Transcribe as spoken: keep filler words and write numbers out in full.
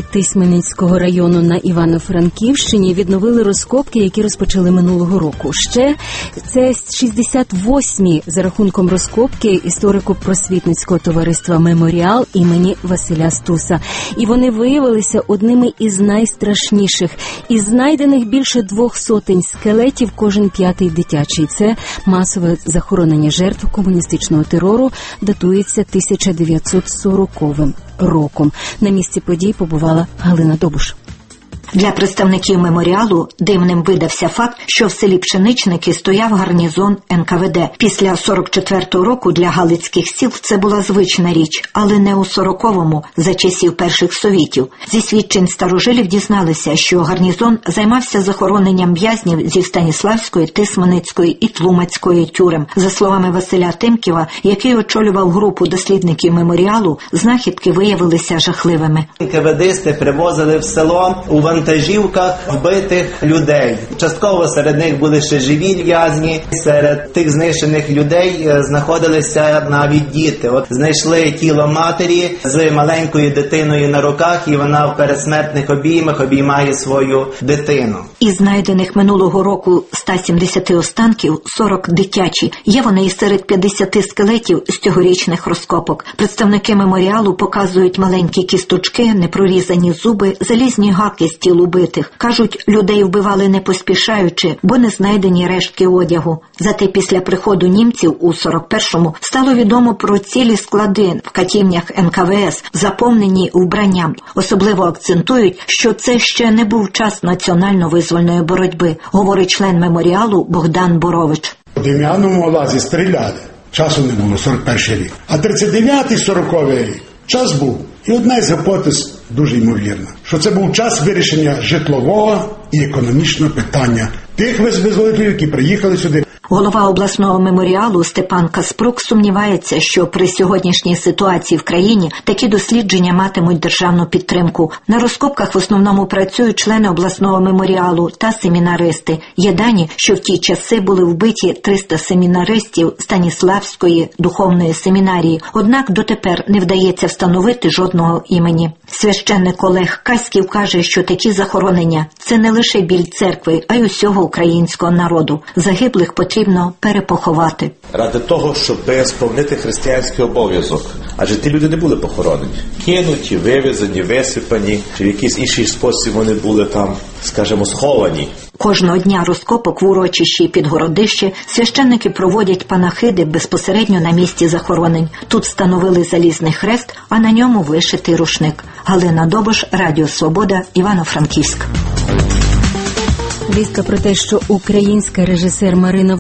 Тисменницького району на Івано-Франківщині відновили розкопки, які розпочали минулого року. Ще це шістдесят восьмі за рахунком розкопки історико-просвітницького товариства «Меморіал» імені Василя Стуса. І вони виявилися одними із найстрашніших. Із знайдених більше двох сотень скелетів, кожен п'ятий дитячий. Це масове захоронення жертв комуністичного терору, датується тисяча дев'ятсот сороковим роком. На місці подій побувала Галина Добуш. Для представників меморіалу дивним видався факт, що в селі Пшеничники стояв гарнізон ен ка ве де. Після сорок четвертого року для галицьких сіл це була звична річ, але не у сороковому, за часів перших совітів. Зі свідчень старожилів дізналися, що гарнізон займався захороненням в'язнів зі Станіславської, Тисменницької і Тлумацької тюрем. За словами Василя Тимківа, який очолював групу дослідників меморіалу, знахідки виявилися жахливими. ен ка ве дисти привозили в село у вантажівках вбитих людей. Частково серед них були ще живі в'язні. Серед тих знищених людей знаходилися навіть діти. От знайшли тіло матері з маленькою дитиною на руках, і вона в передсмертних обіймах обіймає свою дитину. Із знайдених минулого року ста сімдесяти останків сорок дитячі. Є вони і серед п'ятдесяти скелетів з цьогорічних розкопок. Представники меморіалу показують маленькі кісточки, непрорізані зуби, залізні гаки з тіл убитих. Кажуть, людей вбивали не поспішаючи, бо не знайдені рештки одягу. Зате після приходу німців у сорок першому стало відомо про цілі склади в катівнях ен ка ве ес, заповнені вбранням. Особливо акцентують, що це ще не був час національно-визвольної боротьби, говорить член меморіалу Богдан Борович. У Дем'яному лазі стріляли, часу не було, сорок перший рік. А тридцять дев'ятий сороковий рік час був. І одна із гіпотез дуже ймовірна, що це був час вирішення житлового і економічного питання тих визволителів, які приїхали сюди. Голова обласного меморіалу Степан Каспрук сумнівається, що при сьогоднішній ситуації в країні такі дослідження матимуть державну підтримку. На розкопках в основному працюють члени обласного меморіалу та семінаристи. Є дані, що в ті часи були вбиті триста семінаристів Станіславської духовної семінарії, однак дотепер не вдається встановити жодного імені. Священник Олег Каськів каже, що такі захоронення – це не лише біль церкви, а й усього українського народу. Загиблих потрібно перепоховати. Ради того, щоб сповнити християнський обов'язок. Адже ті люди не були похоронені. Кинуті, вивезені, висипані, чи в якийсь інший спосіб вони були там, скажімо, сховані. Кожного дня розкопок в урочищі під Городище священники проводять панахиди безпосередньо на місці захоронень. Тут встановили залізний хрест, а на ньому вишитий рушник. Галина Добуш, Радіо Свобода, Івано-Франківськ. Вістка про те, що українська режисер Марина